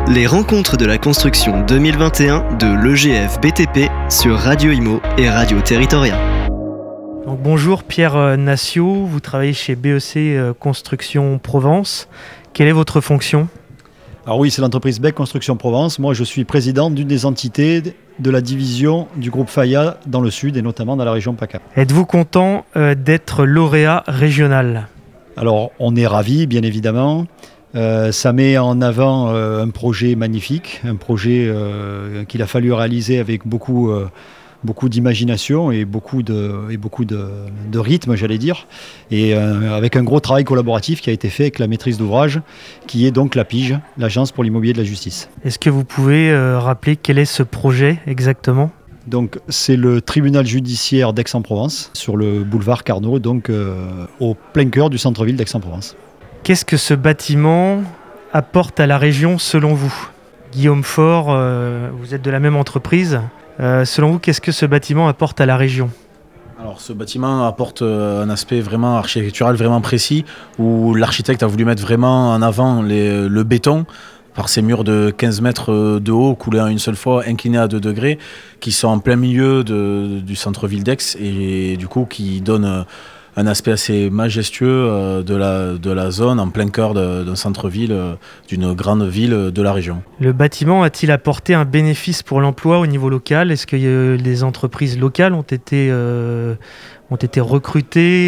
Les rencontres de la construction 2021 de l'EGF BTP sur Radio Imo et Radio Territoria. Donc bonjour Pierre Nassiot, vous travaillez chez BEC Construction Provence. Quelle est votre fonction ? Alors oui, c'est l'entreprise BEC Construction Provence. Moi, je suis président d'une des entités de la division du groupe Faya dans le sud et notamment dans la région PACA. Êtes-vous content d'être lauréat régional ? Alors, on est ravis, bien évidemment. Ça met en avant un projet magnifique, un projet qu'il a fallu réaliser avec beaucoup d'imagination et beaucoup de rythme, j'allais dire, et avec un gros travail collaboratif qui a été fait avec la maîtrise d'ouvrage, qui est donc la PIGE, l'Agence pour l'immobilier de la justice. Est-ce que vous pouvez rappeler quel est ce projet exactement ? Donc, c'est le tribunal judiciaire d'Aix-en-Provence, sur le boulevard Carnot, donc au plein cœur du centre-ville d'Aix-en-Provence. Qu'est-ce que ce bâtiment apporte à la région selon vous ? Guillaume Faure, vous êtes de la même entreprise. Selon vous, qu'est-ce que ce bâtiment apporte à la région ? Alors, ce bâtiment apporte un aspect vraiment architectural, vraiment précis, où l'architecte a voulu mettre vraiment en avant le béton, par ces murs de 15 mètres de haut, coulés en une seule fois, inclinés à 2 degrés, qui sont en plein milieu du centre-ville d'Aix, et du coup qui donnent un aspect assez majestueux de la zone, en plein cœur d'un centre-ville, d'une grande ville de la région. Le bâtiment a-t-il apporté un bénéfice pour l'emploi au niveau local ? Est-ce que les entreprises locales ont été recrutées ?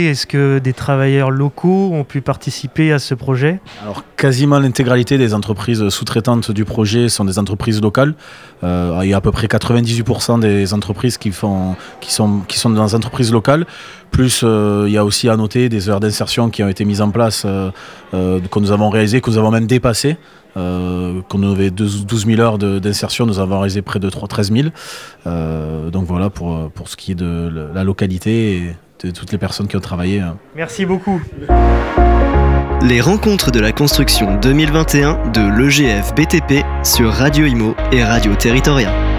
Est-ce que des travailleurs locaux ont pu participer à ce projet ? Alors, quasiment l'intégralité des entreprises sous-traitantes du projet sont des entreprises locales. Il y a à peu près 98% des entreprises qui sont dans des entreprises locales. Plus, il y a aussi à noter des heures d'insertion qui ont été mises en place, que nous avons réalisées, que nous avons même dépassées. Qu'on avait 12 000 heures d'insertion, nous avons réalisé près de 13 000. Donc voilà pour ce qui est de la localité et de toutes les personnes qui ont travaillé. Merci beaucoup. Les rencontres de la construction 2021 de l'EGF BTP sur Radio Imo et Radio Territoria.